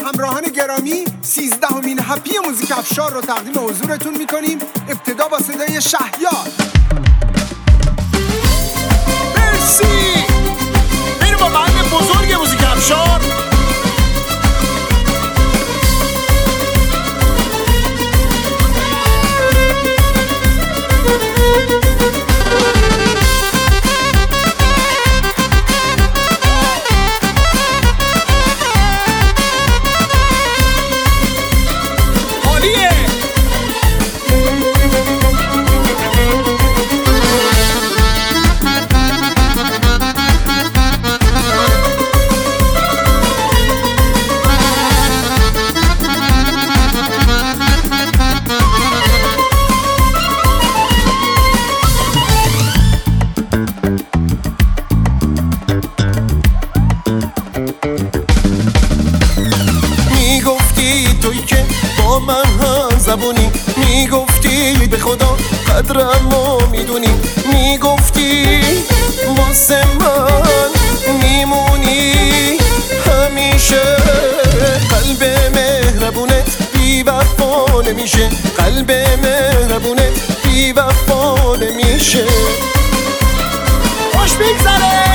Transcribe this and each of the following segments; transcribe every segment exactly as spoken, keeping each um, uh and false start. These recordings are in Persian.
همراهان گرامی سیزدهمین هپی موزیک افشار رو تقدیم حضورتون میکنیم. ابتدا با صدای شهیار. مرسی. بریم با بند بزرگ موزیک افشار. زبونی میگفتی به خدا قدرمو میدونی، میگفتی واسه من میمونی همیشه. قلب مهربونت بی وفا نمیشه، قلب مهربونت بی وفا نمیشه. خوش بگذره.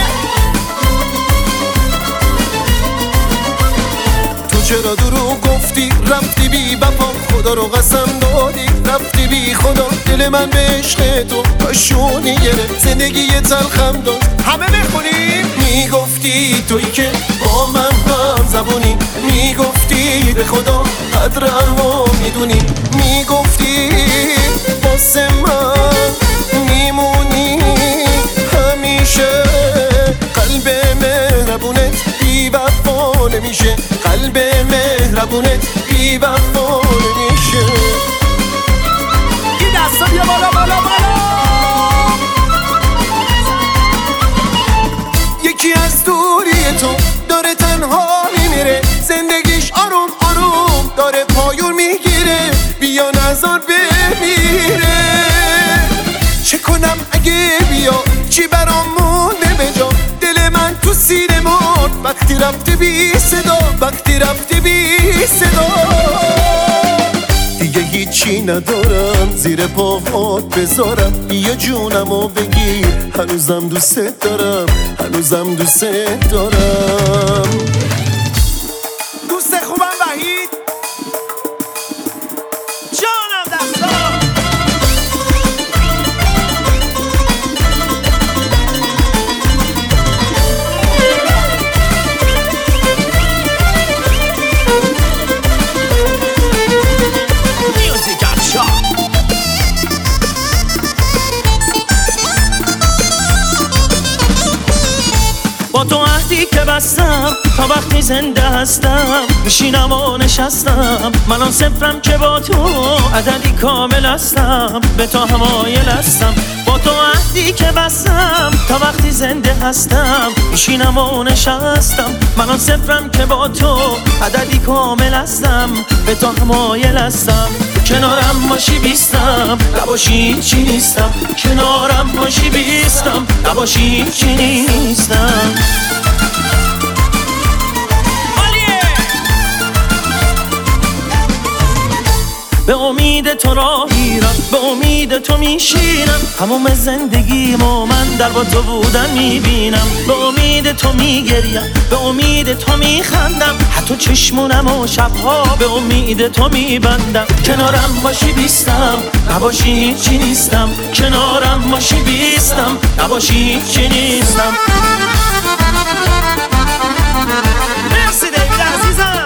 تو چرا دروغ گفتی رفتی بی وفا، خدا رو قسم دادی رفتی بی خدا. دل من به عشق تو کاشونی گرفت، زندگی تلخم داد. همه بخونیم. میگفتی تویی که با من هم زبونی، میگفتی به خدا قدرمو میدونی، میگفتی واسه من میمونی همیشه. قلب مهربونت بی وفا نمیشه، قلب مهربونت بی وفا نمیشه. این دستا بیا بالا بالا بالا. یکی از دوری تو داره تنها میمیره، زندگیش آروم آروم داره پایون میگیره. بیا نزار بمیره. چه کنم اگه بیا چی برام مونده به جا؟ دل من تو سینه مرد وقتی رفتی بی صدا، وقتی رفتی بی صدا. دیگه هیچی ندارم زیر پاهات بذارم، یه جونمو بگیر هنوزم دوست دارم، هنوزم دوست دارم. دوست خوبم وحید جانم دستا. با تو عهدی که بستم تا وقتی زنده هستم، میشینم و نشستم من صفرم که با تو عددی کامل هستم، به تو همایل هستم. با تو عهدی که بستم تا وقتی زنده هستم، میشینم و نشستم من صفرم که با تو عددی کامل هستم، به تو همایل هستم. کنارم باشی بیستم، نباشی چی نیستم. کنارم باشی بیستم، نباشی چی نیستم. به امید تو راه میرم، به امید تو میشینم، هموم زندگیمو من در با تو بودن میبینم. به امید تو میگریم، به امید تو میخندم، حتی چشمونم و شبها به امید تو میبندم. کنارم باشی بیستم، نباشی چی نیستم. کنارم باشی بیستم، نباشی چی نیستم. مرسی دیوید عزیزم.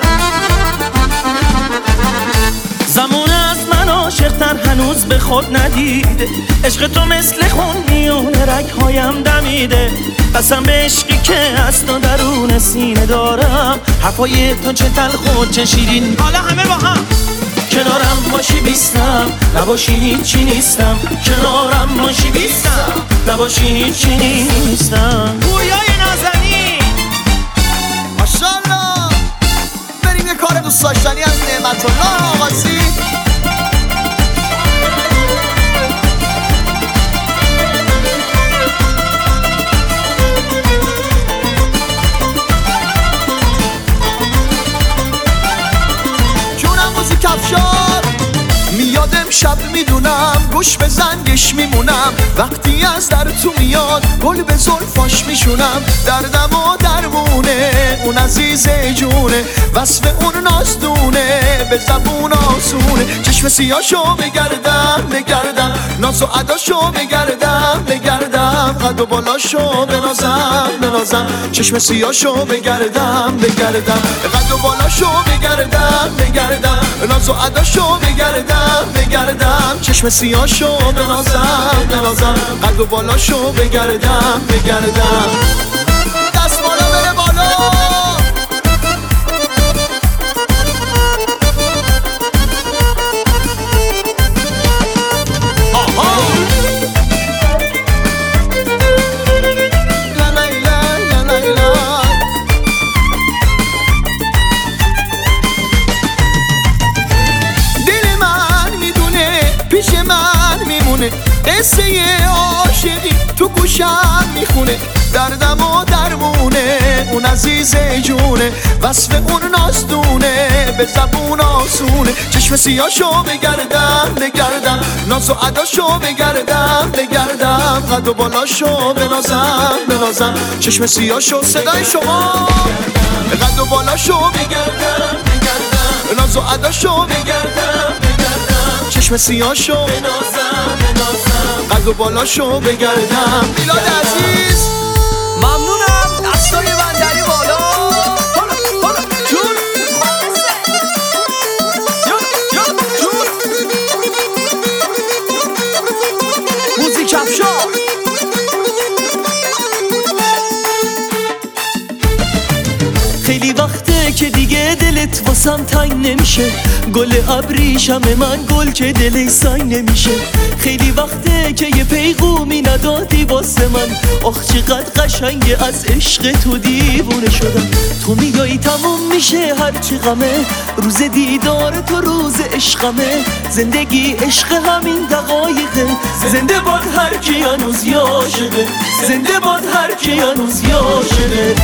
زمان از من عاشق‌تر هنوز به خود ندیده، عشق تو مثل خون میونه رگ‌هایم دمیده. قسم به عشقی که از تو درون سینه دارم، حرفای تو چه تلخ و چه شیرین. حالا همه با هم. کنارم باشی بیستم، نباشی چی نیستم. کنارم باشی بیستم، نباشی چی نیستم. گویای نازنین ماشاءالله. بریم یه کار دوست داشتنی از نعمت الله آقاسی. روش به زنگش میمونم، وقتی از در تو میاد گل به زلفاش میشونم. دردم و درمونه اون عزیز جونه، وصف اون نازدونه به زبون آسونه. چشم سیاشو بگردم بگردم، ناز و عداشو بگردم بگردم، قد و بالاشو بنازم بنازم. چشم سیاشو بگردم بگردم، قد و بالاشو بگردم بگردم، ناز و عداشو بگردم بگردم. چشم سیاشو بنازم بنازم، قد و بالاشو بگردم بگردم. دست بالا بره بالا. قصه عاشقی تو گوشم میخونه، دردم و درمونه اون عزیز جونه، وصف اون نازدونه به زبون آسونه. چشم سیاشو بگردم بگردم، ناز و عداشو بگردم بگردم، قد و بالاشو بنازم بنازم. چشم سیاشو صدای شما، قد و بالاشو بگردم بگردم، ناز و عداشو بگردم بگردم. چشم سیاشو بنازم بنازم، قد و بالاشو بگردم. میلاد عزیز ممنونم. دستای بندری بالا. بالا بالا جون جون جون جون. موزیک افشار. خیلی وقته که دیگه دلت واسم تنگ نمیشه، گل ابریشم من گل که دلش سنگ نمیشه. خیلی وقته که یه پیغومی ندادی واسه من، آخ چقدر قشنگه از عشق تو دیوونه شدم. تو میگایی تموم میشه هرچی غمه، روز دیدار تو روز عشقمه. زندگی عشق همین دقایقه، زنده باد هر کی هنوز عاشقه، زنده باد هر کی هنوز عاشقه.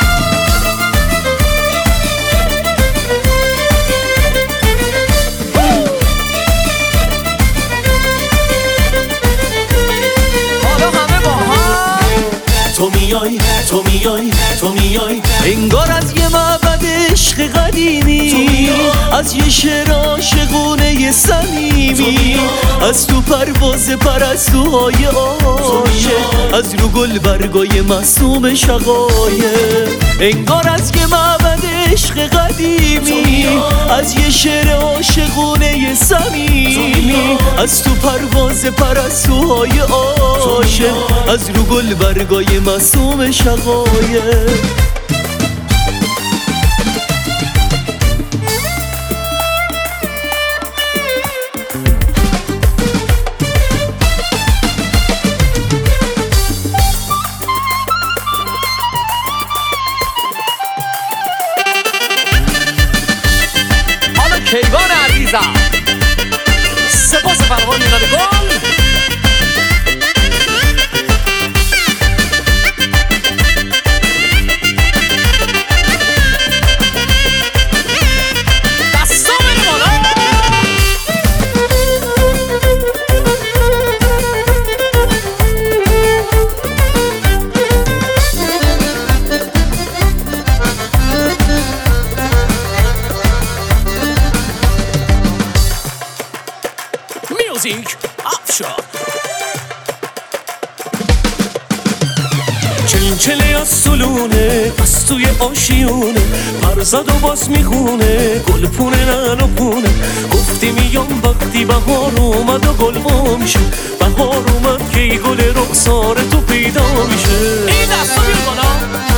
تو میای تو میای تو میای، انگار از یه معبد عشق قدیمی، از یه شعر عاشقونه صمیمی، از تو پرواز پرستوهای عاشق، از رو گل برگای معصوم شقایق. انگار از یه معبد عشق قدیمی، از یه شعر عاشقونه صمیمی، از تو پرواز پرستوهای عاشق، از رو گل برگای معصوم شقایق. حالا کیوان عزیزم، سپاس فراوان میلاد گل. موزیک افشار. چلچله از سلونه از توی آشیونه، پرزد و باز میخونه گل پونه نن و پونه. گفتی میام وقتی بهار اومد و گل وا میشه، بهار اومد که ای گل رخسار تو پیدا میشه. این دستا بیار بالا.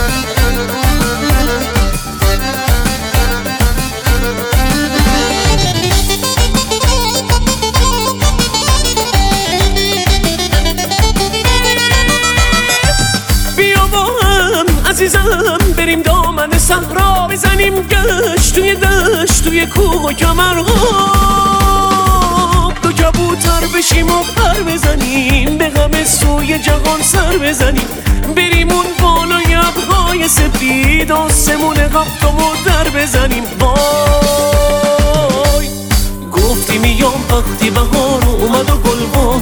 عزیزم بریم دامن صحرا، بزنیم گشت توی دشت توی کوه و کمرها، دو کبوتر بشیم و پر بزنیم، به غم سوی جهان سر بزنیم. بریم اون بالای ابرهای سفید، آسمون هفتم و در بزنیم. وای گفتی میام وقتی بهار اومد و گل وا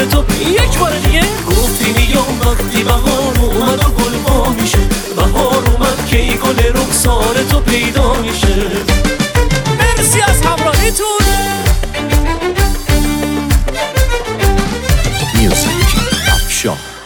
تو. یک بار دیگه گفتی میام وقتی بهار اومد و گل وا میشه، بهار اومد که ای گل رخسار تو پیدا میشه. مرسی از همراهیتون. میوزیک افشار.